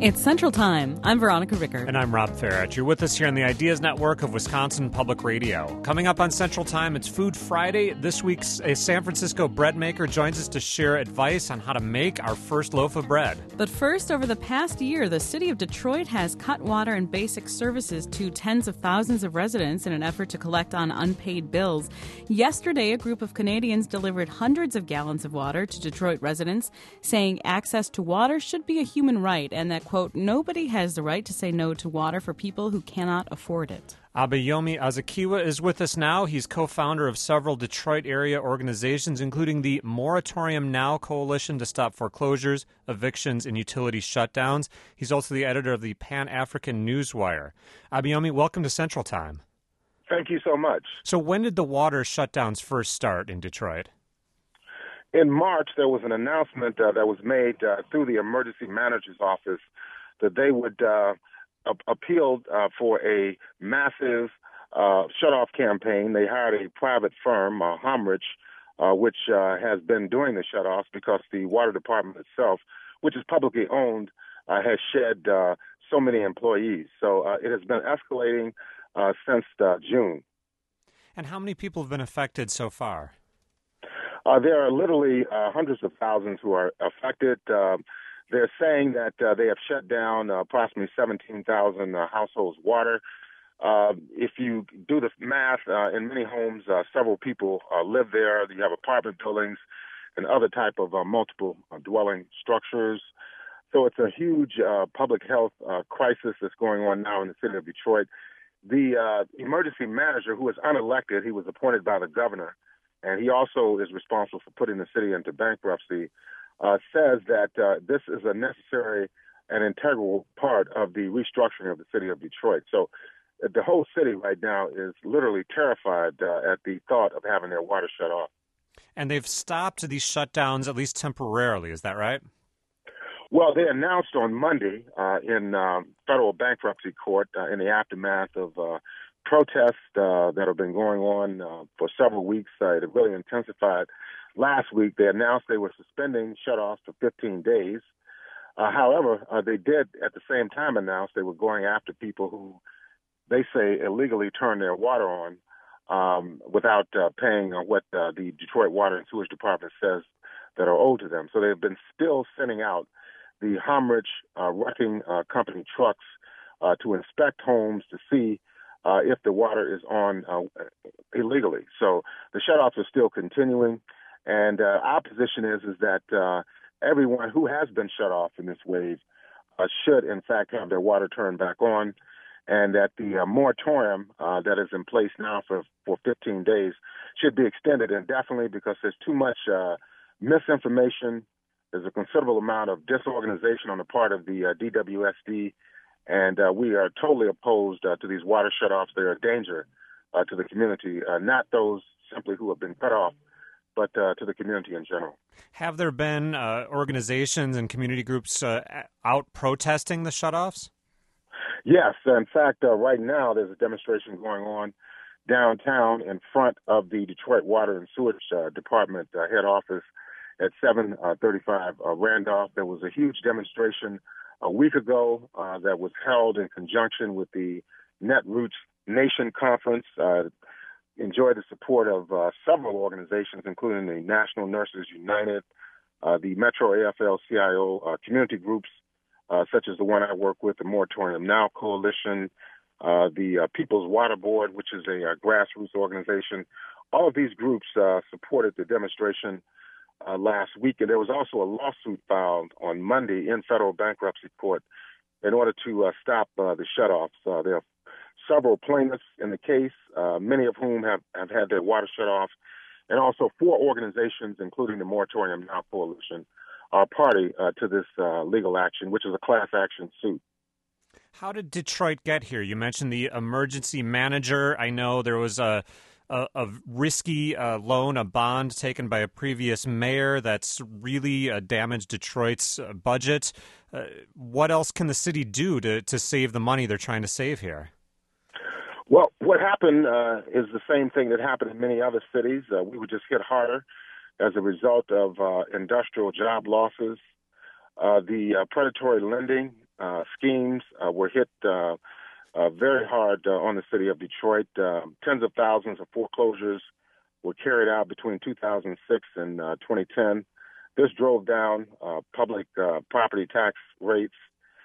It's Central Time. I'm Veronica Ricker. And I'm Rob Farrett. You're with us here on the Ideas Network of Wisconsin Public Radio. Coming up on Central Time, it's Food Friday. This week, a San Francisco bread maker joins us to share advice on how to make our first loaf of bread. But first, over the past year, the city of Detroit has cut water and basic services to tens of thousands of residents in an effort to collect on unpaid bills. Yesterday, a group of Canadians delivered hundreds of gallons of water to Detroit residents, saying access to water should be a human right and that, quote, nobody has the right to say no to water for people who cannot afford it. Abayomi Azakiwa is with us now. He's co-founder of several Detroit area organizations, including the Moratorium Now Coalition to stop foreclosures, evictions, and utility shutdowns. He's also the editor of the Pan-African Newswire. Abayomi, welcome to Central Time. Thank you so much. So when did the water shutdowns first start in Detroit? In March, there was an announcement that was made through the emergency manager's office that they would appeal for a massive shut-off campaign. They hired a private firm, Homrich, which has been doing the shut-offs because the water department itself, which is publicly owned, has shed so many employees. So it has been escalating since June. And how many people have been affected so far? There are literally hundreds of thousands who are affected. They're saying that they have shut down approximately 17,000 households' water. If you do the math, in many homes, several people live there. You have apartment buildings and other type of multiple dwelling structures. So it's a huge public health crisis that's going on now in the city of Detroit. The emergency manager, who is unelected, he was appointed by the governor, and he also is responsible for putting the city into bankruptcy, says that this is a necessary and integral part of the restructuring of the city of Detroit. So the whole city right now is literally terrified at the thought of having their water shut off. And they've stopped these shutdowns, at least temporarily. Is that right? Well, they announced on Monday in federal bankruptcy court in the aftermath of protests that have been going on for several weeks. It really intensified. Last week, they announced they were suspending shutoffs for 15 days. However, they did at the same time announce they were going after people who they say illegally turned their water on without paying what the Detroit Water and Sewage Department says that are owed to them. So they've been still sending out the Homrich wrecking company trucks to inspect homes to see if the water is on illegally. So the shutoffs are still continuing. And our position is that everyone who has been shut off in this wave should, in fact, have their water turned back on, and that the moratorium that is in place now for 15 days should be extended indefinitely because there's too much misinformation. There's a considerable amount of disorganization on the part of the DWSD, and we are totally opposed to these water shutoffs. They're a danger to the community, not those simply who have been cut off, but to the community in general. Have there been organizations and community groups out protesting the shutoffs? Yes. In fact, right now there's a demonstration going on downtown in front of the Detroit Water and Sewage Department head office at 735 Randolph. There was a huge demonstration a week ago that was held in conjunction with the Netroots Nation Conference. Enjoyed the support of several organizations, including the National Nurses United, the Metro AFL-CIO community groups, such as the one I work with, the Moratorium Now Coalition, the People's Water Board, which is a grassroots organization. All of these groups supported the demonstration last week, and there was also a lawsuit filed on Monday in federal bankruptcy court in order to stop the shutoffs. There are several plaintiffs in the case, many of whom have had their water shut off, and also 4 organizations, including the Moratorium Now Coalition, are party to this legal action, which is a class action suit. How did Detroit get here? You mentioned the emergency manager. I know there was a risky loan, a bond taken by a previous mayor that's really damaged Detroit's budget. What else can the city do to save the money they're trying to save here? Well, what happened is the same thing that happened in many other cities. We were just hit harder as a result of industrial job losses. The predatory lending schemes were hit very hard on the city of Detroit. Tens of thousands of foreclosures were carried out between 2006 and 2010. This drove down public property tax rates,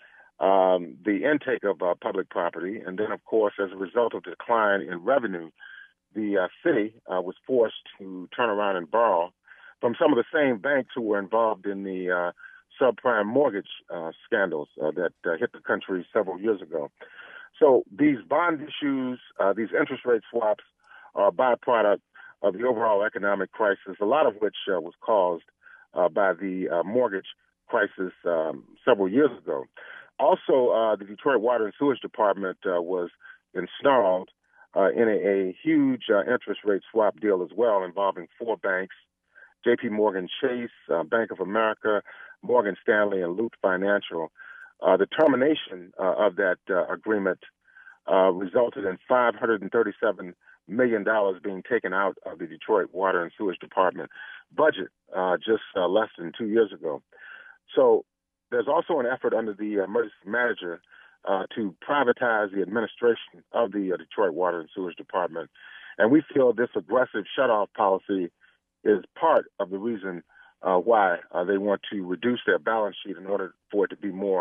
the intake of public property, and then, of course, as a result of the decline in revenue, the city was forced to turn around and borrow from some of the same banks who were involved in the subprime mortgage scandals that hit the country several years ago. So these bond issues, these interest rate swaps, are a byproduct of the overall economic crisis, a lot of which was caused by the mortgage crisis several years ago. Also, the Detroit Water and Sewage Department was ensnarled in a huge interest rate swap deal as well, involving four banks: J.P. Morgan Chase, Bank of America, Morgan Stanley, and Luth Financial. The termination of that agreement resulted in $537 million being taken out of the Detroit Water and Sewage Department budget just less than 2 years ago. So there's also an effort under the emergency manager to privatize the administration of the Detroit Water and Sewage Department. And we feel this aggressive shutoff policy is part of the reason why they want to reduce their balance sheet in order for it to be more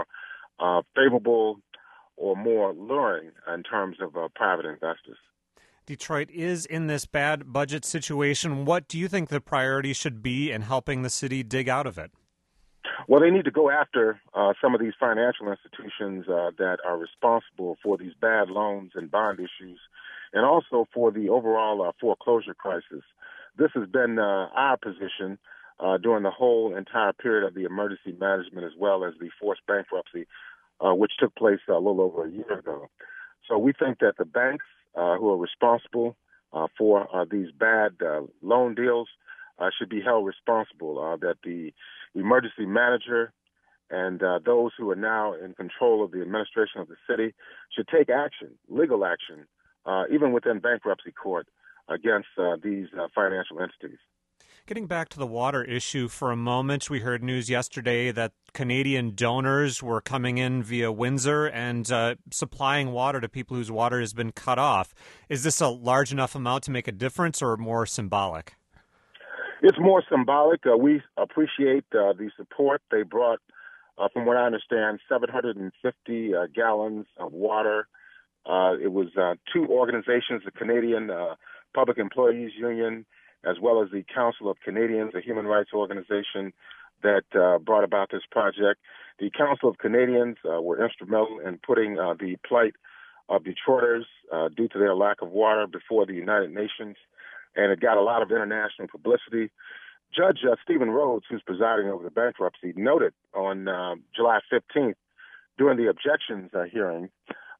favorable or more alluring in terms of private investors. Detroit is in this bad budget situation. What do you think the priority should be in helping the city dig out of it? Well, they need to go after some of these financial institutions that are responsible for these bad loans and bond issues, and also for the overall foreclosure crisis. This has been our position during the whole entire period of the emergency management, as well as the forced bankruptcy, which took place a little over a year ago. So we think that the banks who are responsible for these bad loan deals should be held responsible, that the emergency manager and those who are now in control of the administration of the city should take action, legal action, even within bankruptcy court, against these financial entities. Getting back to the water issue for a moment, we heard news yesterday that Canadian donors were coming in via Windsor and supplying water to people whose water has been cut off. Is this a large enough amount to make a difference or more symbolic? It's more symbolic. We appreciate the support. They brought, from what I understand, 750 gallons of water. It was two organizations, the Canadian Public Employees Union, as well as the Council of Canadians, a human rights organization that brought about this project. The Council of Canadians were instrumental in putting the plight of Detroiters due to their lack of water before the United Nations, and it got a lot of international publicity. Judge Stephen Rhodes, who's presiding over the bankruptcy, noted on July 15th during the objections hearing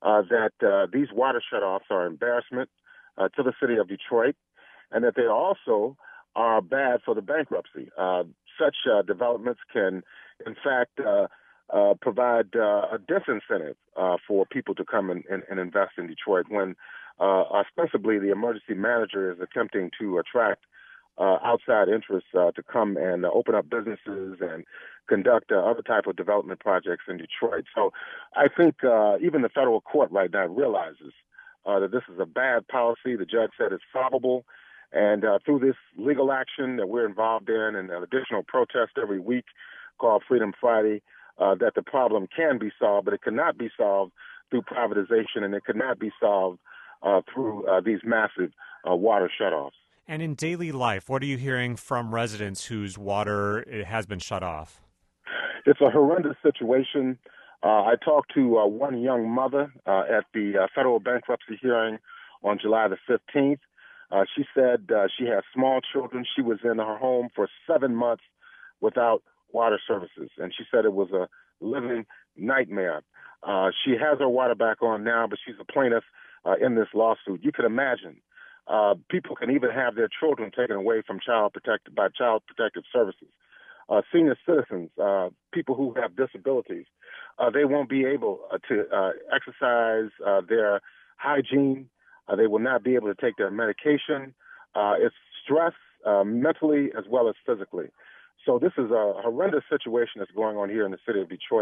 that these water shutoffs are embarrassment to the city of Detroit, and that they also are bad for the bankruptcy. Such developments can, in fact, provide a disincentive for people to come and invest in Detroit when ostensibly the emergency manager is attempting to attract outside interests to come and open up businesses and conduct other type of development projects in Detroit. So I think even the federal court right now realizes that this is a bad policy. The judge said it's solvable. And through this legal action that we're involved in and an additional protest every week called Freedom Friday, that the problem can be solved, but it cannot be solved through privatization, and it cannot be solved through these massive water shutoffs. And in daily life, what are you hearing from residents whose water has been shut off? It's a horrendous situation. I talked to one young mother at the federal bankruptcy hearing on July the 15th. She said she has small children. She was in her home for 7 months without water services, and she said it was a living nightmare. She has her water back on now, but she's a plaintiff in this lawsuit. You can imagine. People can even have their children taken away from Child Protective Services. Senior citizens, people who have disabilities, they won't be able to exercise their hygiene. They will not be able to take their medication. It's stress mentally as well as physically. So this is a horrendous situation that's going on here in the city of Detroit.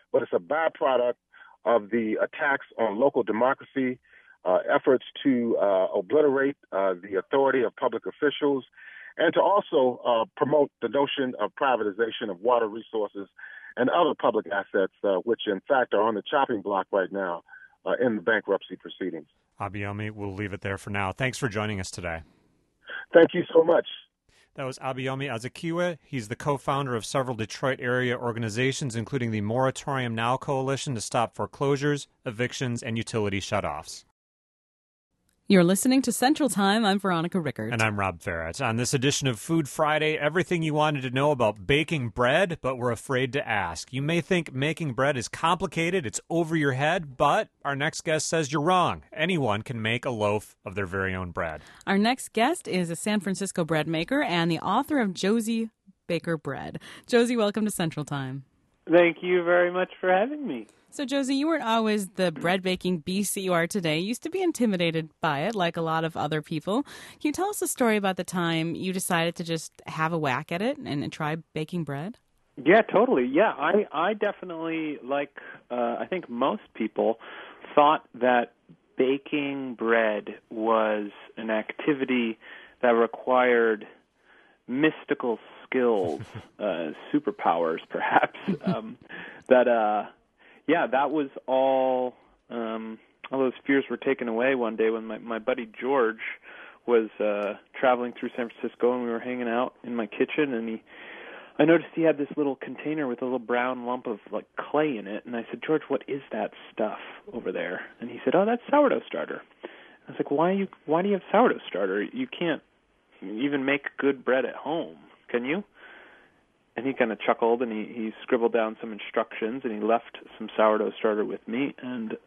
but it's a byproduct of the attacks on local democracy, efforts to obliterate the authority of public officials, and to also promote the notion of privatization of water resources and other public assets, which in fact are on the chopping block right now in the bankruptcy proceedings. Abayomi, we'll leave it there for now. Thanks for joining us today. Thank you so much. That was Abayomi Azikiwe. He's the co-founder of several Detroit area organizations, including the Moratorium Now Coalition to stop foreclosures, evictions, and utility shutoffs. You're listening to Central Time. I'm Veronica Rickert. And I'm Rob Farrett. On this edition of Food Friday, everything you wanted to know about baking bread, but were afraid to ask. You may think making bread is complicated, it's over your head, but our next guest says you're wrong. Anyone can make a loaf of their very own bread. Our next guest is a San Francisco bread maker and the author of Josie Baker Bread. Josie, welcome to Central Time. Thank you very much for having me. So, Josie, you weren't always the bread-baking beast that you are today. You used to be intimidated by it, like a lot of other people. Can you tell us a story about the time you decided to just have a whack at it and try baking bread? Yeah, totally. Yeah, I definitely, I think most people, thought that baking bread was an activity that required mystical skills, superpowers, perhaps, that was all those fears were taken away one day when my buddy George was traveling through San Francisco, and we were hanging out in my kitchen, and I noticed he had this little container with a little brown lump of clay in it, and I said, George, what is that stuff over there? And he said, oh, that's sourdough starter. I was like, why do you have sourdough starter? You can't even make good bread at home, can you? And he kind of chuckled, and he scribbled down some instructions, and he left some sourdough starter with me. And,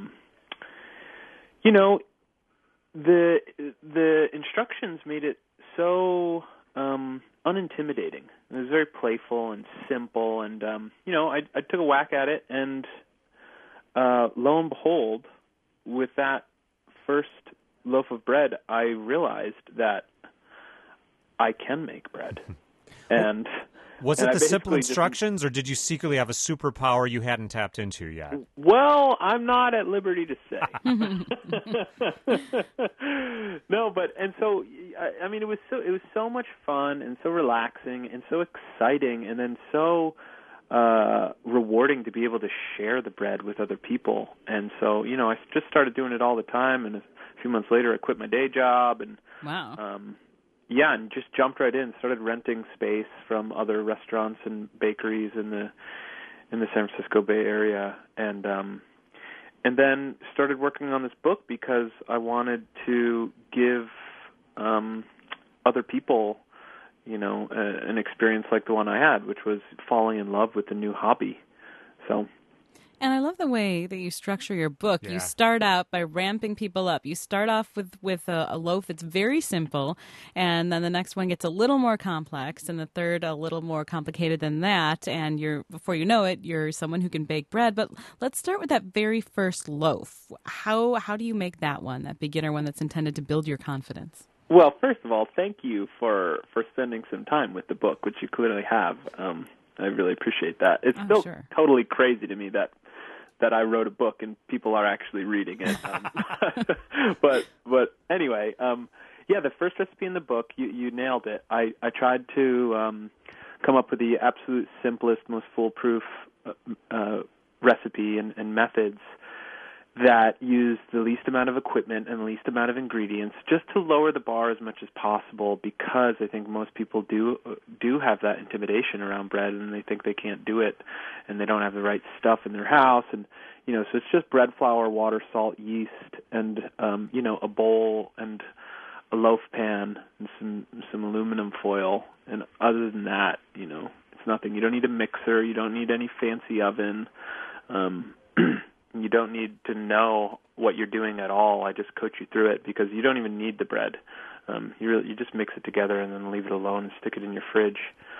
the instructions made it so unintimidating. It was very playful and simple. And, I took a whack at it, and lo and behold, with that first loaf of bread, I realized that I can make bread. And was it the simple instructions, or did you secretly have a superpower you hadn't tapped into yet? Well, I'm not at liberty to say. No, it was so much fun and so relaxing and so exciting, and then so rewarding to be able to share the bread with other people. And so, I just started doing it all the time, and a few months later I quit my day job, and wow. And just jumped right in, started renting space from other restaurants and bakeries in the San Francisco Bay Area, and then started working on this book because I wanted to give other people, an experience like the one I had, which was falling in love with a new hobby. So. And I love the way that you structure your book. Yeah. You start out by ramping people up. You start off with a loaf that's very simple, and then the next one gets a little more complex, and the third a little more complicated than that. And before you know it, you're someone who can bake bread. But let's start with that very first loaf. How do you make that one, that beginner one that's intended to build your confidence? Well, first of all, thank you for spending some time with the book, which you clearly have. I really appreciate that. It's still totally crazy to me that I wrote a book and people are actually reading it. But anyway, the first recipe in the book, you nailed it. I tried to come up with the absolute simplest, most foolproof recipe and methods that use the least amount of equipment and the least amount of ingredients, just to lower the bar as much as possible, because I think most people do have that intimidation around bread, and they think they can't do it, and they don't have the right stuff in their house, and so it's just bread flour, water, salt, yeast, and a bowl and a loaf pan and some aluminum foil, and other than that, it's nothing. You don't need a mixer, you don't need any fancy oven. You don't need to know what you're doing at all. I just coach you through it because you don't even need the bread. You just mix it together and then leave it alone and stick it in your fridge.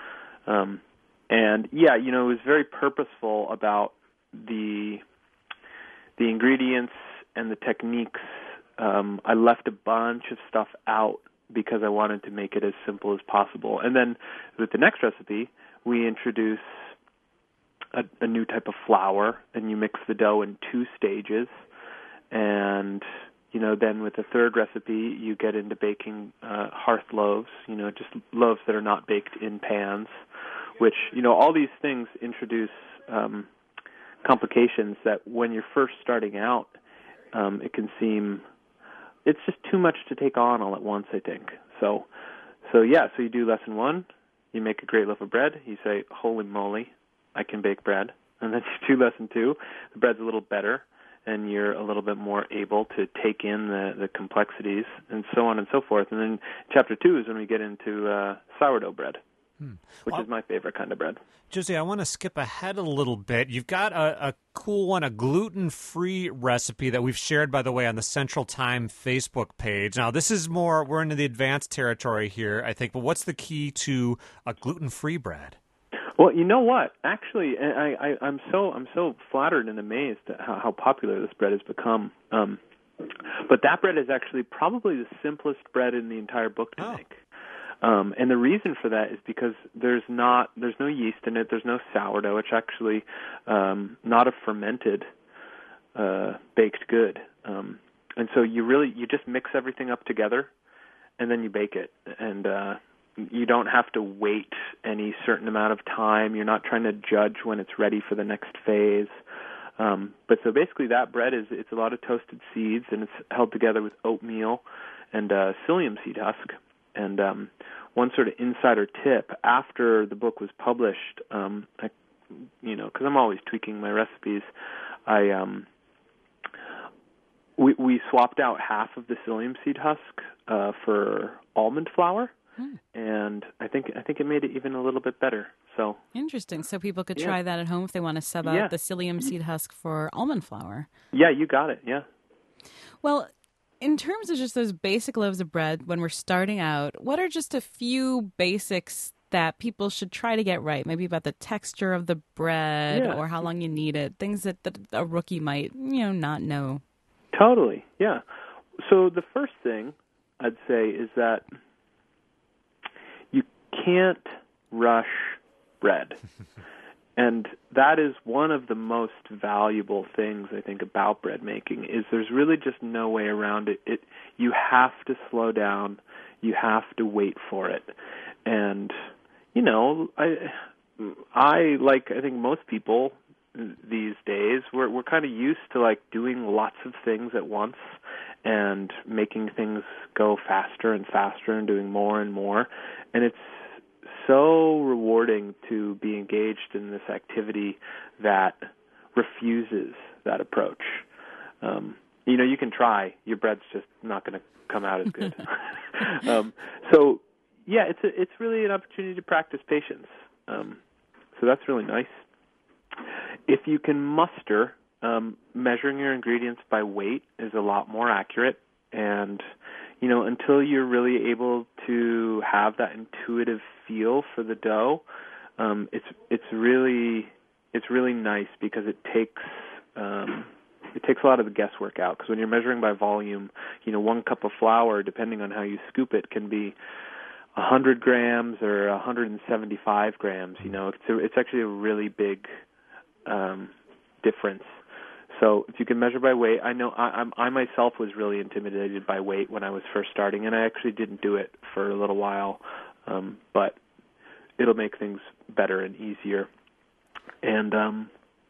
It was very purposeful about the ingredients and the techniques. I left a bunch of stuff out because I wanted to make it as simple as possible. And then with the next recipe, we introduce a new type of flour, and you mix the dough in 2 stages. And, then with the third recipe, you get into baking hearth loaves, just loaves that are not baked in pans, which, all these things introduce complications that when you're first starting out, it can seem, it's just too much to take on all at once, I think. So you do lesson 1, you make a great loaf of bread, you say, holy moly, I can bake bread. And then you do lesson 2, the bread's a little better, and you're a little bit more able to take in the complexities, and so on and so forth. And then chapter 2 is when we get into sourdough bread, which is my favorite kind of bread. Josie, I want to skip ahead a little bit. You've got a cool one, a gluten-free recipe that we've shared, by the way, on the Central Time Facebook page. Now, this is more, we're into the advanced territory here, I think, but what's the key to a gluten-free bread? Well, you know what? Actually, I'm so flattered and amazed at how popular this bread has become. But that bread is actually probably the simplest bread in the entire book to make. And the reason for that is because there's no yeast in it. There's no sourdough. It's actually not a fermented baked good. And so you just mix everything up together, and then you bake it. And you don't have to wait any certain amount of time. You're not trying to judge when it's ready for the next phase. But so basically that bread it's a lot of toasted seeds, and it's held together with oatmeal and psyllium seed husk. And one sort of insider tip, after the book was published, because I'm always tweaking my recipes, we swapped out half of the psyllium seed husk for almond flour. And I think it made it even a little bit better. So interesting. So people could try that at home if they want to sub out the psyllium seed husk for almond flour. Yeah, you got it. Yeah. Well, in terms of just those basic loaves of bread, when we're starting out, what are just a few basics that people should try to get right? Maybe about the texture of the bread or how long you need it, things that a rookie might, not know. Totally. Yeah. So the first thing I'd say is that you can't rush bread. And that is one of the most valuable things, I think, about bread making, is there's really just no way around it. You have to slow down. You have to wait for it. And, I think most people these days, we're kind of used to, doing lots of things at once and making things go faster and faster and doing more and more. And it's so rewarding to be engaged in this activity that refuses that approach. You can try. Your bread's just not going to come out as good. It's really an opportunity to practice patience. So that's really nice. If you can muster, measuring your ingredients by weight is a lot more accurate. And until you're really able to have that intuitive feel for the dough, it's really nice because it takes a lot of the guesswork out. Because when you're measuring by volume, 1 cup of flour, depending on how you scoop it, can be 100 grams or 175 grams. It's actually a really big difference. So if you can measure by weight, I know I myself was really intimidated by weight when I was first starting, and I actually didn't do it for a little while, but it'll make things better and easier. And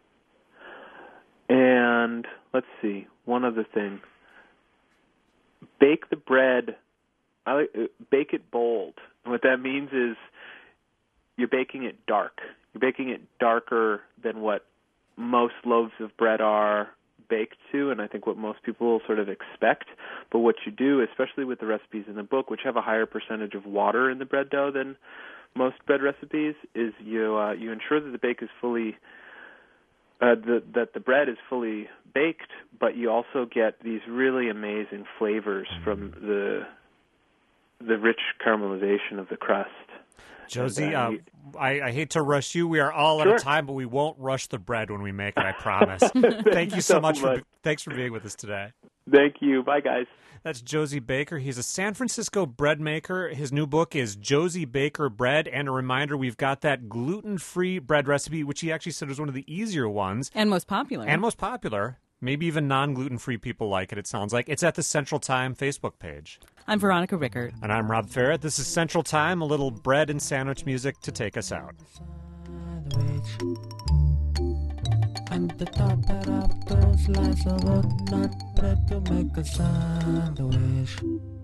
let's see, one other thing. Bake the bread. Bake it bold. And what that means is you're baking it dark. You're baking it darker than what most loaves of bread are baked to, and I think what most people sort of expect. But what you do, especially with the recipes in the book, which have a higher percentage of water in the bread dough than most bread recipes, is you ensure that the bake is fully that the bread is fully baked, but you also get these really amazing flavors from the rich caramelization of the crust. Josie, I hate to rush you. We are all out of time, but we won't rush the bread when we make it, I promise. Thank you so much. Thanks for being with us today. Thank you. Bye, guys. That's Josie Baker. He's a San Francisco bread maker. His new book is Josie Baker Bread. And a reminder, we've got that gluten-free bread recipe, which he actually said was one of the easier ones. And most popular. Maybe even non-gluten-free people like it sounds like. It's at the Central Time Facebook page. I'm Veronica Rickert. And I'm Rob Ferret. This is Central Time, a little bread and sandwich music to take us out. And the top part of those slices of walnut bread to make a sandwich.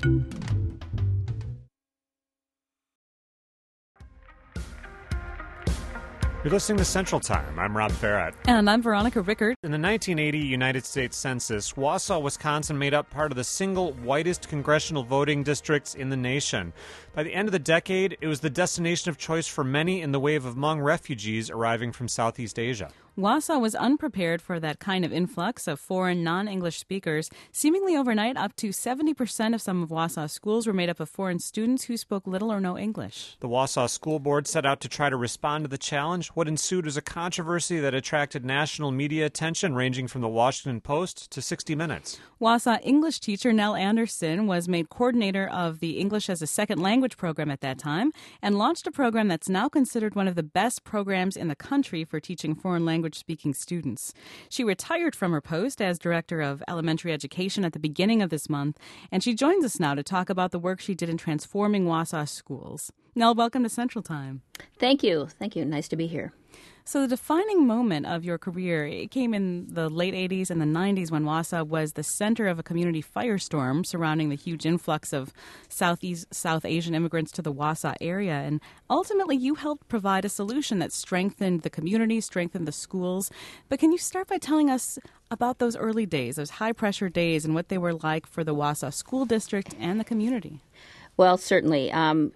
You're listening to Central Time. I'm Rob Ferret. And I'm Veronica Rickert. In the 1980 United States Census, Wausau, Wisconsin made up part of the single whitest congressional voting districts in the nation. By the end of the decade, it was the destination of choice for many in the wave of Hmong refugees arriving from Southeast Asia. Wausau was unprepared for that kind of influx of foreign, non-English speakers. Seemingly overnight, up to 70% of some of Wausau's schools were made up of foreign students who spoke little or no English. The Wausau School Board set out to try to respond to the challenge. What ensued was a controversy that attracted national media attention, ranging from the Washington Post to 60 Minutes. Wausau English teacher Nell Anderson was made coordinator of the English as a Second Language program at that time and launched a program that's now considered one of the best programs in the country for teaching foreign language-speaking students. She retired from her post as director of elementary education at the beginning of this month, and she joins us now to talk about the work she did in transforming Wausau schools. Nell, welcome to Central Time. Thank you. Thank you. Nice to be here. So the defining moment of your career, it came in the late 80s and the 90s when Wausau was the center of a community firestorm surrounding the huge influx of South Asian immigrants to the Wausau area. And ultimately, you helped provide a solution that strengthened the community, strengthened the schools. But can you start by telling us about those early days, those high-pressure days, and what they were like for the Wausau School District and the community? Well, certainly.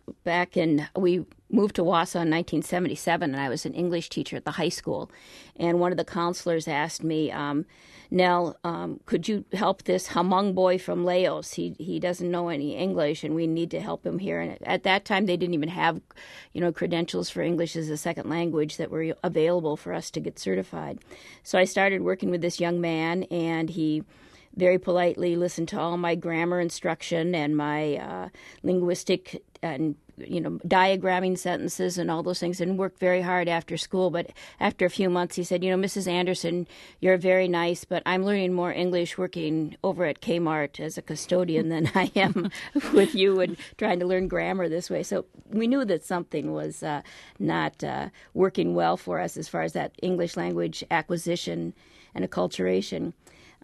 We moved to Wausau in 1977, and I was an English teacher at the high school. And one of the counselors asked me, Nell, could you help this Hmong boy from Laos? He doesn't know any English, and we need to help him here. And at that time, they didn't even have, credentials for English as a second language that were available for us to get certified. So I started working with this young man, and he very politely listened to all my grammar instruction and my linguistic and diagramming sentences and all those things, and worked very hard after school. But after a few months, he said, Mrs. Anderson, you're very nice, but I'm learning more English working over at Kmart as a custodian than I am with you and trying to learn grammar this way. So we knew that something was not working well for us as far as that English language acquisition and acculturation.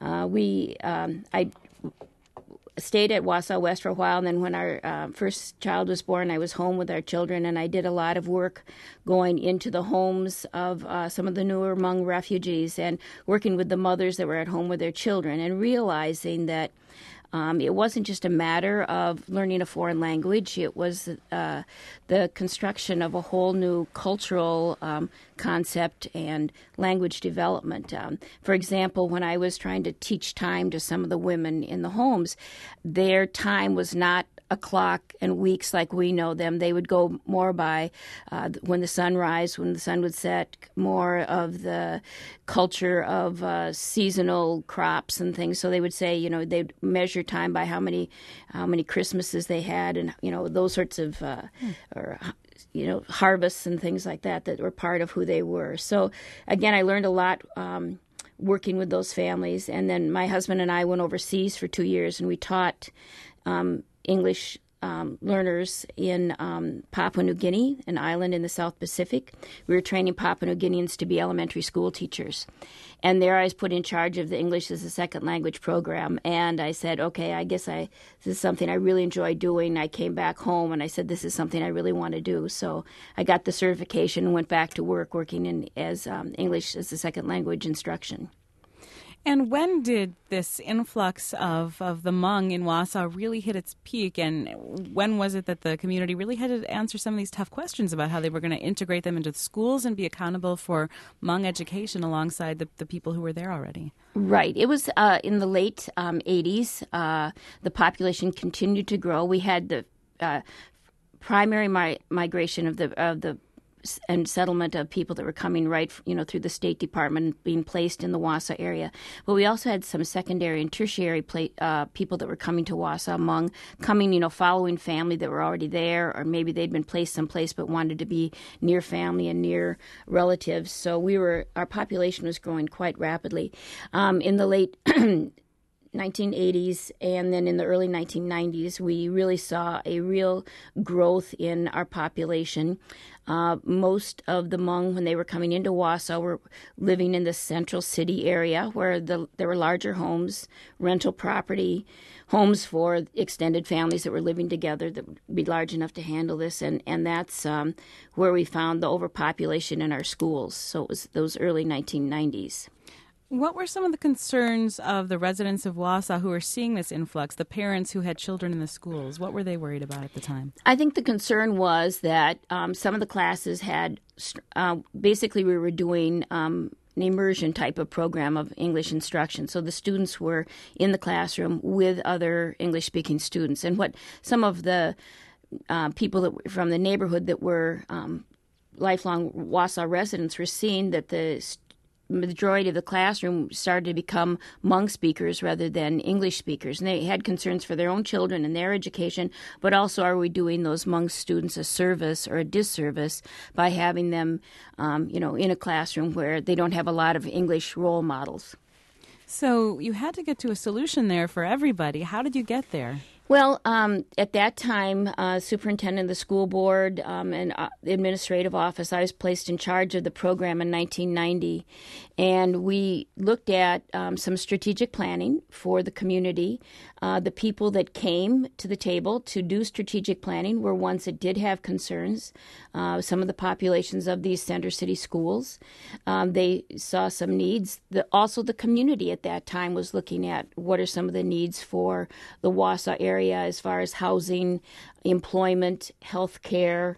I stayed at Wausau West for a while, and then when our first child was born, I was home with our children, and I did a lot of work going into the homes of some of the newer Hmong refugees and working with the mothers that were at home with their children and realizing that it wasn't just a matter of learning a foreign language. It was the construction of a whole new cultural concept and language development. For example, when I was trying to teach time to some of the women in the homes, their time was not a clock and weeks like we know them. They would go more by when the sun rise, when the sun would set, more of the culture of seasonal crops and things. So they would say, they'd measure time by how many Christmases they had, and those sorts of harvests and things like that were part of who they were. So again, I learned a lot working with those families, and then my husband and I went overseas for 2 years, and we taught English learners in Papua New Guinea, an island in the South Pacific. We were training Papua New Guineans to be elementary school teachers. And there I was put in charge of the English as a second language program. And I said, okay, I guess this is something I really enjoy doing. I came back home and I said, this is something I really want to do. So I got the certification and went back to working as English as a second language instruction. And when did this influx of the Hmong in Wausau really hit its peak? And when was it that the community really had to answer some of these tough questions about how they were going to integrate them into the schools and be accountable for Hmong education alongside the people who were there already? Right. It was in the late 80s. The population continued to grow. We had the primary migration of the and settlement of people that were coming through the State Department, being placed in the Wausau area. But we also had some secondary and tertiary people that were coming to Wausau, following family that were already there, or maybe they'd been placed someplace but wanted to be near family and near relatives. So our population was growing quite rapidly. In the late 1980s and then in the early 1990s, we really saw a real growth in our population. Most of the Hmong, when they were coming into Wausau, were living in the central city area where there were larger homes, rental property, homes for extended families that were living together that would be large enough to handle this. And that's where we found the overpopulation in our schools. So it was those early 1990s. What were some of the concerns of the residents of Wausau who were seeing this influx, the parents who had children in the schools? What were they worried about at the time? I think the concern was that some of the classes had basically we were doing an immersion type of program of English instruction. So the students were in the classroom with other English-speaking students. And what some of the people from the neighborhood that were lifelong Wausau residents were seeing that the majority of the classroom started to become Hmong speakers rather than English speakers. And they had concerns for their own children and their education, but also are we doing those Hmong students a service or a disservice by having them, in a classroom where they don't have a lot of English role models. So you had to get to a solution there for everybody. How did you get there? Well, at that time, superintendent of the school board and the administrative office, I was placed in charge of the program in 1990. And we looked at some strategic planning for the community. The people that came to the table to do strategic planning were ones that did have concerns. Some of the populations of these center city schools, they saw some needs. Also, the community at that time was looking at what are some of the needs for the Wausau area as far as housing, employment, health care,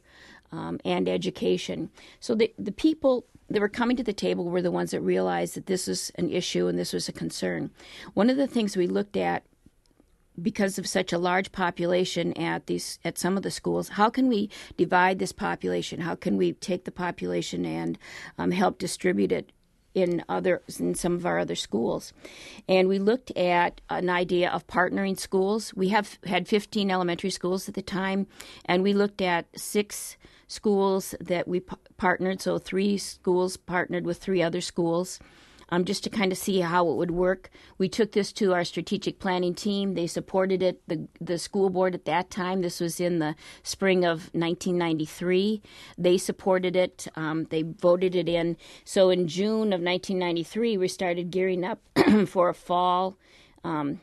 and education. So the people that were coming to the table were the ones that realized that this is an issue and this was a concern. One of the things we looked at, because of such a large population at some of the schools, how can we divide this population? How can we take the population and help distribute it in some of our other schools? And we looked at an idea of partnering schools. We had 15 elementary schools at the time, and we looked at 6 schools that we partnered. So 3 schools partnered with 3 other schools. Just to kind of see how it would work. We took this to our strategic planning team. They supported it. The school board at that time, this was in the spring of 1993, they supported it. They voted it in. So in June of 1993, we started gearing up for the fall of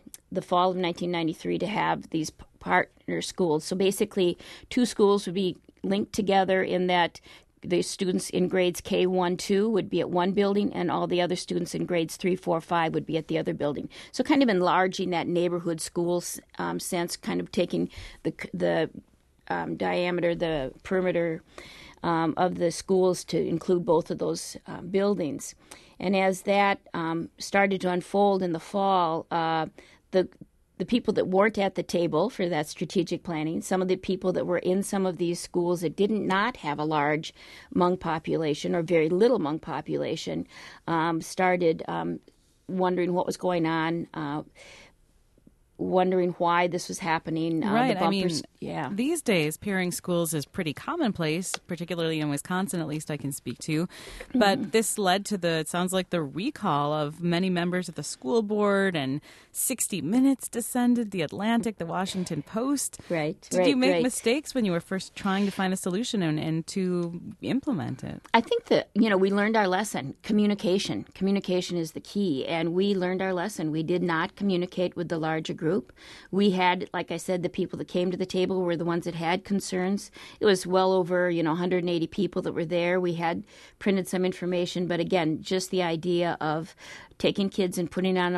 1993 to have these partner schools. So basically, 2 schools would be linked together in that the students in grades K1, 2 would be at one building, and all the other students in grades 3, 4, 5 would be at the other building. So kind of enlarging that neighborhood school sense, kind of taking the diameter, the perimeter of the schools to include both of those buildings. And as that started to unfold in the fall, the people that weren't at the table for that strategic planning, some of the people that were in some of these schools that did not have a large Hmong population or very little Hmong population, started wondering what was going on, wondering why this was happening. Right. The bumpers, These days, pairing schools is pretty commonplace, particularly in Wisconsin, at least I can speak to. But this led to it sounds like the recall of many members of the school board, and 60 Minutes descended, The Atlantic, The Washington Post. Right. Did you make mistakes when you were first trying to find a solution and to implement it? I think that, we learned our lesson. Communication. Communication is the key, and we learned our lesson. We did not communicate with the larger group. We had, like I said, the people that came to the table were the ones that had concerns. It was well over, 180 people that were there. We had printed some information, but again, just the idea of taking kids and putting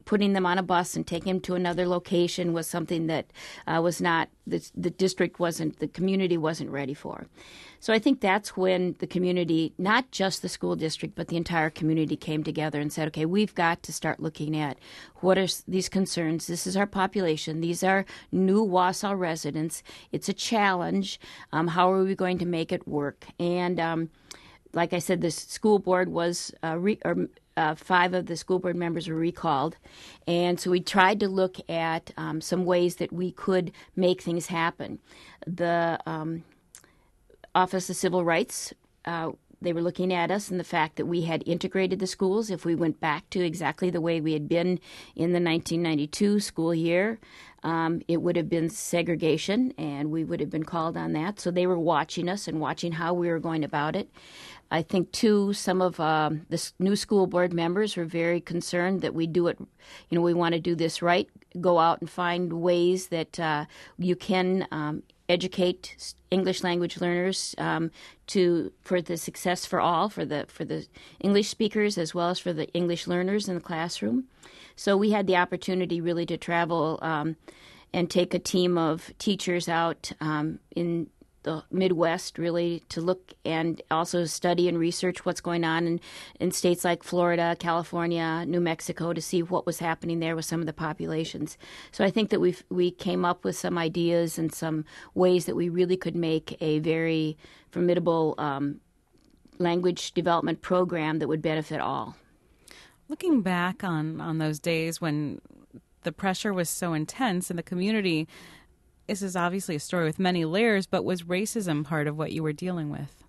putting them on a bus and taking them to another location was something that was not, the district wasn't, the community wasn't ready for. So I think that's when the community, not just the school district, but the entire community came together and said, okay, we've got to start looking at what are these concerns. This is our population. These are new Wausau residents. It's a challenge. How are we going to make it work? And like I said, the school board was 5 of the school board members were recalled. And so we tried to look at some ways that we could make things happen. The Office of Civil Rights, they were looking at us and the fact that we had integrated the schools. If we went back to exactly the way we had been in the 1992 school year, it would have been segregation, and we would have been called on that. So they were watching us and watching how we were going about it. I think, too, some of the new school board members were very concerned that we do it, we want to do this right, go out and find ways that you can educate English language learners for the success for all, for the English speakers as well as for the English learners in the classroom. So we had the opportunity really to travel and take a team of teachers out in the Midwest, really, to look and also study and research what's going on in states like Florida, California, New Mexico, to see what was happening there with some of the populations. So I think that we came up with some ideas and some ways that we really could make a very formidable language development program that would benefit all. Looking back on those days when the pressure was so intense in the community, this is obviously a story with many layers, but was racism part of what you were dealing with?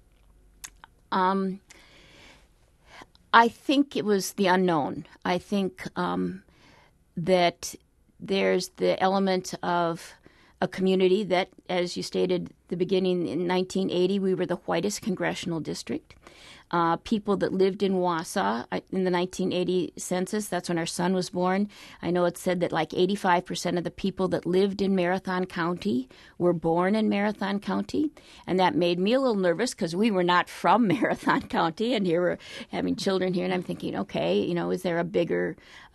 I think it was the unknown. I think that there's the element of a community that, as you stated at the beginning, in 1980, we were the whitest congressional district. People that lived in Wausau in the 1980 census, that's when our son was born. I know it said that like 85% of the people that lived in Marathon County were born in Marathon County. And that made me a little nervous because we were not from Marathon County. And here we're having children here. And I'm thinking, okay, is there a bigger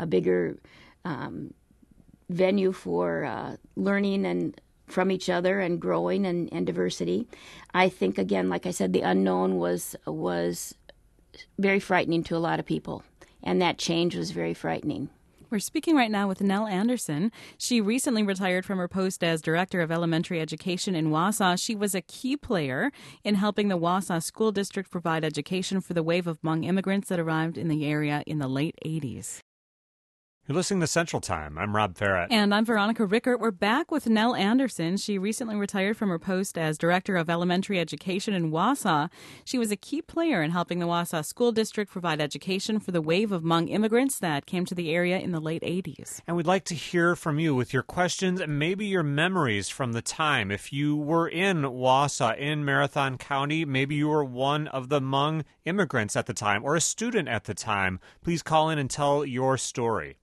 venue for learning and from each other and growing and diversity? I think, again, like I said, the unknown was very frightening to a lot of people, and that change was very frightening. We're speaking right now with Nell Anderson. She recently retired from her post as Director of Elementary Education in Wausau. She was a key player in helping the Wausau School District provide education for the wave of Hmong immigrants that arrived in the area in the late 80s. You're listening to Central Time. I'm Rob Farrett. And I'm Veronica Rickert. We're back with Nell Anderson. She recently retired from her post as Director of Elementary Education in Wausau. She was a key player in helping the Wausau School District provide education for the wave of Hmong immigrants that came to the area in the late 80s. And we'd like to hear from you with your questions and maybe your memories from the time. If you were in Wausau, in Marathon County, maybe you were one of the Hmong immigrants at the time or a student at the time, please call in and tell your story.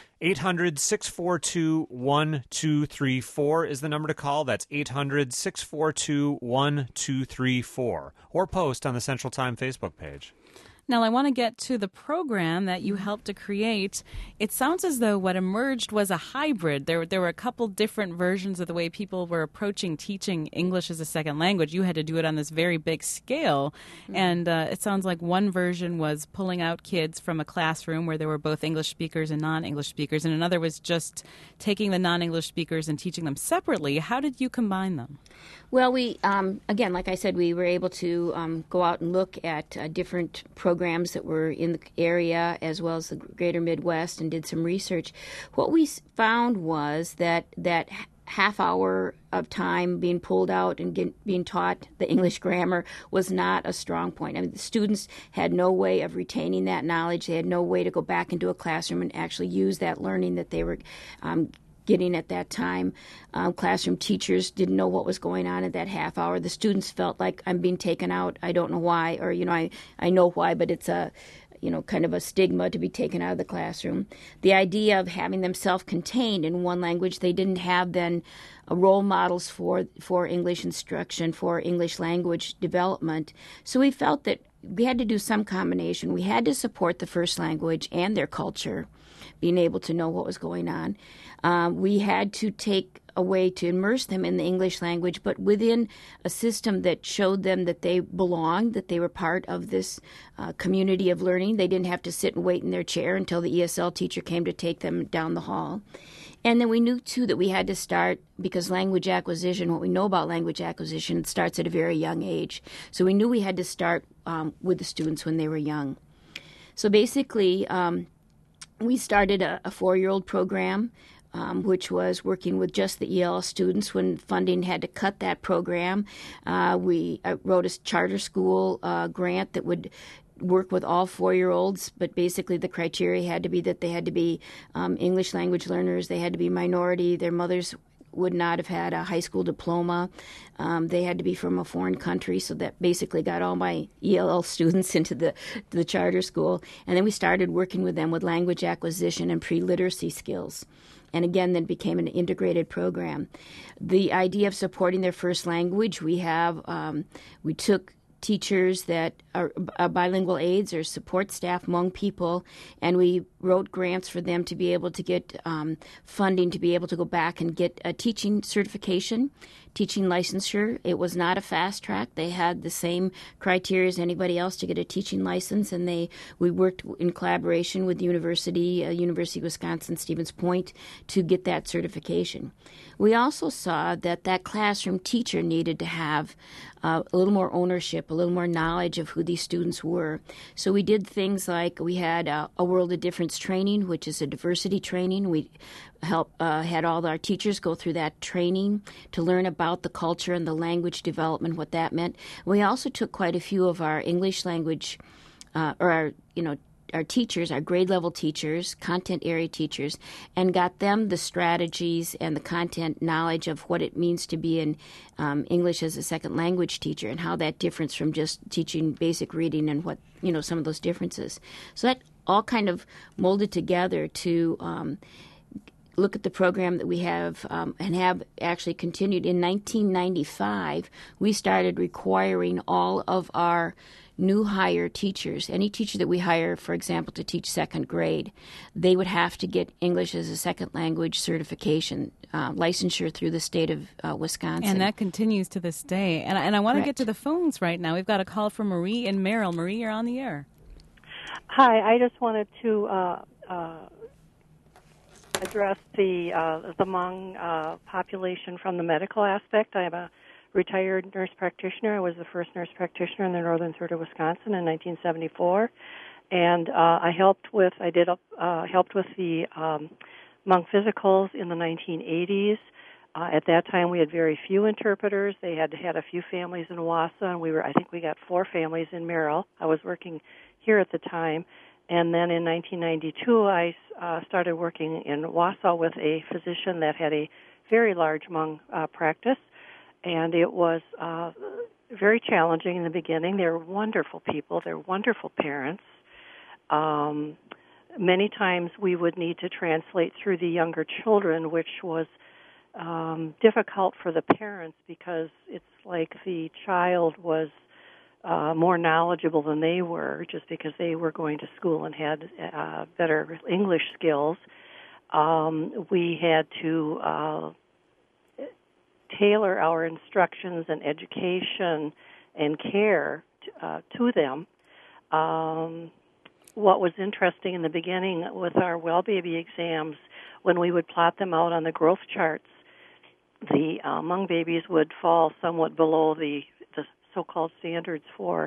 800-642-1234 is the number to call. That's 800-642-1234. Or post on the Central Time Facebook page. Now, I want to get to the program that you helped to create. It sounds as though what emerged was a hybrid. There were a couple different versions of the way people were approaching teaching English as a second language. You had to do it on this very big scale. Mm-hmm. And it sounds like one version was pulling out kids from a classroom where there were both English speakers and non-English speakers, and another was just taking the non-English speakers and teaching them separately. How did you combine them? Well, we, again, like I said, we were able to go out and look at different programs that were in the area as well as the greater Midwest and did some research. What we found was that half hour of time being pulled out and being taught the English grammar was not a strong point. I mean, the students had no way of retaining that knowledge. They had no way to go back into a classroom and actually use that learning that they were getting at that time. Classroom teachers didn't know what was going on at that half hour. The students felt like, I'm being taken out. I don't know why, or, I know why, but it's a, kind of a stigma to be taken out of the classroom. The idea of having them self-contained in one language, they didn't have then role models for English instruction, for English language development. So we felt that we had to do some combination. We had to support the first language and their culture, being able to know what was going on. We had to take a way to immerse them in the English language, but within a system that showed them that they belonged, that they were part of this community of learning. They didn't have to sit and wait in their chair until the ESL teacher came to take them down the hall. And then we knew, too, that we had to start, because language acquisition, what we know about language acquisition, it starts at a very young age. So we knew we had to start with the students when they were young. So basically, we started a 4-year-old program, which was working with just the EL students when funding had to cut that program. We wrote a charter school grant that would work with all 4-year-olds, but basically the criteria had to be that they had to be English language learners, they had to be minority, their mothers would not have had a high school diploma, they had to be from a foreign country, so that basically got all my ELL students into the charter school. And then we started working with them with language acquisition and pre-literacy skills. And again, then became an integrated program. The idea of supporting their first language, we took teachers that are bilingual aides or support staff among people, and we wrote grants for them to be able to get funding to be able to go back and get a teaching certification, teaching licensure. It was not a fast track. They had the same criteria as anybody else to get a teaching license, and we worked in collaboration with the University of Wisconsin, Stevens Point, to get that certification. We also saw that classroom teacher needed to have a little more ownership, a little more knowledge of who these students were. So we did things like we had a World of Difference training, which is a diversity training. We had all our teachers go through that training to learn about the culture and the language development, what that meant. We also took quite a few of our English language, our teachers, our grade level teachers, content area teachers, and got them the strategies and the content knowledge of what it means to be an English as a second language teacher and how that differs from just teaching basic reading and what, some of those differences. So that all kind of molded together to look at the program that we have and have actually continued. In 1995, we started requiring all of our new hire teachers, any teacher that we hire, for example, to teach second grade, they would have to get English as a second language certification, licensure through the state of Wisconsin. And that continues to this day. And I want to get to the phones right now. We've got a call from Marie in Merrill. Marie, you're on the air. Hi, I just wanted to address the Hmong population from the medical aspect. I am a retired nurse practitioner. I was the first nurse practitioner in the northern third of Wisconsin in 1974, and I helped with the Hmong physicals in the 1980s. At that time, we had very few interpreters. They had a few families in Wausau, and I think we got 4 families in Merrill. I was working here at the time, and then in 1992, I started working in Wausau with a physician that had a very large Hmong practice. And it was very challenging in the beginning. They're wonderful people. They're wonderful parents. Many times we would need to translate through the younger children, which was difficult for the parents because it's like the child was more knowledgeable than they were just because they were going to school and had better English skills. We had to tailor our instructions and education and care to them. What was interesting in the beginning with our well baby exams, when we would plot them out on the growth charts, the Hmong babies would fall somewhat below the so-called standards for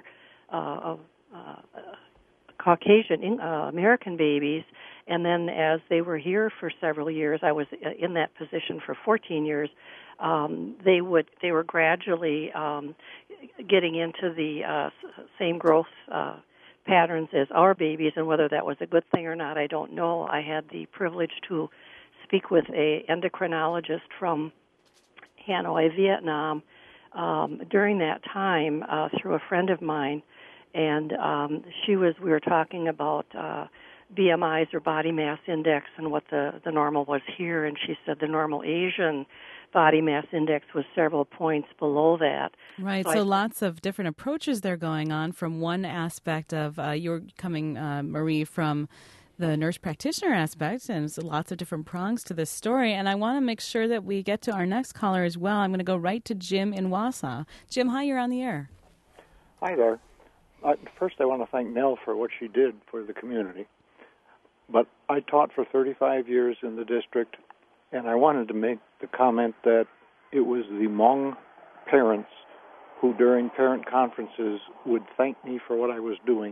Caucasian American babies. And then as they were here for several years, I was in that position for 14 years, they were gradually getting into the same growth patterns as our babies, and whether that was a good thing or not, I don't know. I had the privilege to speak with an endocrinologist from Hanoi, Vietnam, during that time through a friend of mine, and we were talking about BMIs or body mass index and what the normal was here, and she said the normal Asian body mass index was several points below that. Right, so lots of different approaches there going on from one aspect of, you're coming, Marie, from the nurse practitioner aspect, and there's lots of different prongs to this story, and I want to make sure that we get to our next caller as well. I'm going to go right to Jim in Wausau. Jim, hi, you're on the air. Hi there. First, I want to thank Nell for what she did for the community. But I taught for 35 years in the district, and I wanted to make the comment that it was the Hmong parents who, during parent conferences, would thank me for what I was doing,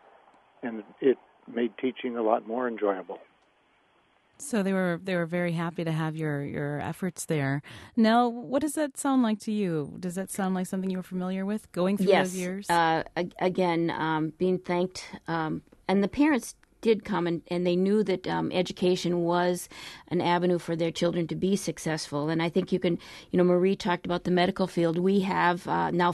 and it made teaching a lot more enjoyable. So they were very happy to have your efforts there. Nell, what does that sound like to you? Does that sound like something you were familiar with going through those years? Yes. Again, being thanked, and the parents did come and they knew that education was an avenue for their children to be successful. And I think you can, Marie talked about the medical field. We have now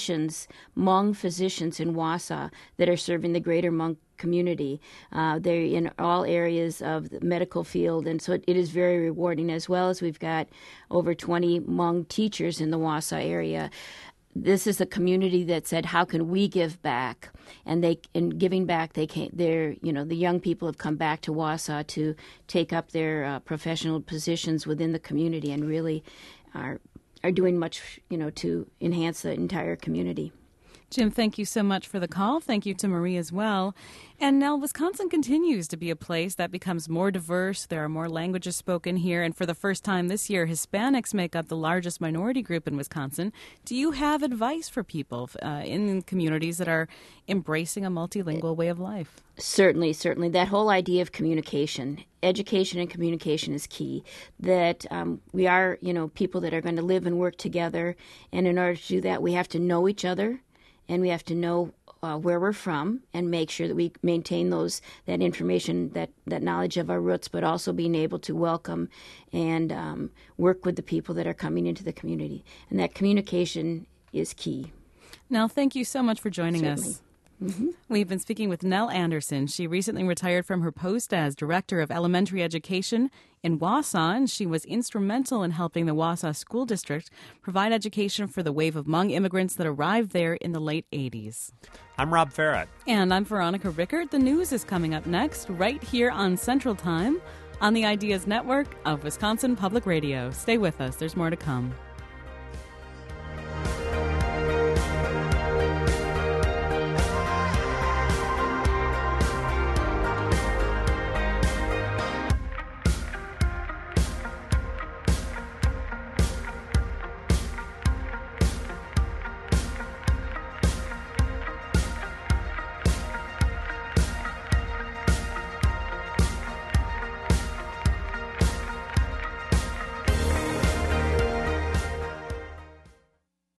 Hmong physicians in Wausau that are serving the greater Hmong community. They're in all areas of the medical field, and so it is very rewarding, as well as we've got over 20 Hmong teachers in the Wausau area. This is a community that said, "How can we give back?" And in giving back, the young people have come back to Wausau to take up their professional positions within the community, and really are doing much, to enhance the entire community. Jim, thank you so much for the call. Thank you to Marie as well. And now Wisconsin continues to be a place that becomes more diverse. There are more languages spoken here. And for the first time this year, Hispanics make up the largest minority group in Wisconsin. Do you have advice for people in communities that are embracing a multilingual way of life? Certainly. That whole idea of communication, education and communication is key. That we are, people that are going to live and work together. And in order to do that, we have to know each other. And we have to know where we're from and make sure that we maintain that information, that knowledge of our roots, but also being able to welcome and work with the people that are coming into the community. And that communication is key. Nell, thank you so much for joining us. Mm-hmm. We've been speaking with Nell Anderson. She recently retired from her post as Director of Elementary Education in Wausau, and she was instrumental in helping the Wausau School District provide education for the wave of Hmong immigrants that arrived there in the late 80s. I'm Rob Farrett. And I'm Veronica Rickert. The news is coming up next, right here on Central Time on the Ideas Network of Wisconsin Public Radio. Stay with us. There's more to come.